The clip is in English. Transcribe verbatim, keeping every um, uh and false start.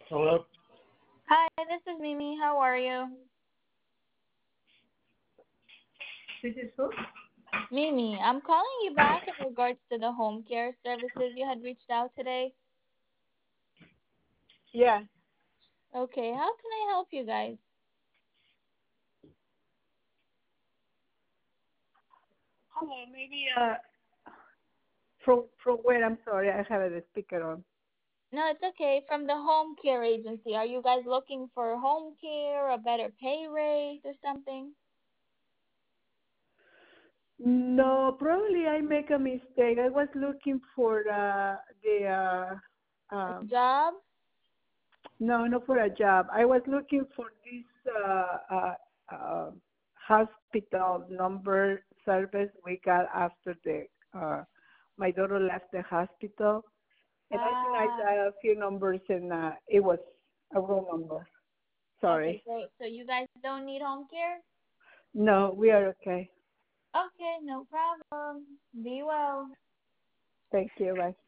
Hello? Hi, this is Mimi. How are you? This is who? Mimi, I'm calling you back in regards to the home care services you had reached out today. Yeah. Okay, how can I help you guys? Hello, maybe uh from from where? I'm sorry, I have the speaker on. No, it's okay. From the home care agency. Are you guys looking for home care, a better pay rate, or something? No, probably I make a mistake. I was looking for uh the uh A um job? no, not for a job. I was looking for this uh uh, uh hospital number service we got after the uh my daughter left the hospital. And I think I Ah, dialed a few numbers and uh, it was a wrong number. okay, Sorry. great. So you guys don't need home care? No, we are okay. Okay, no problem. Be well. Thank you. Bye.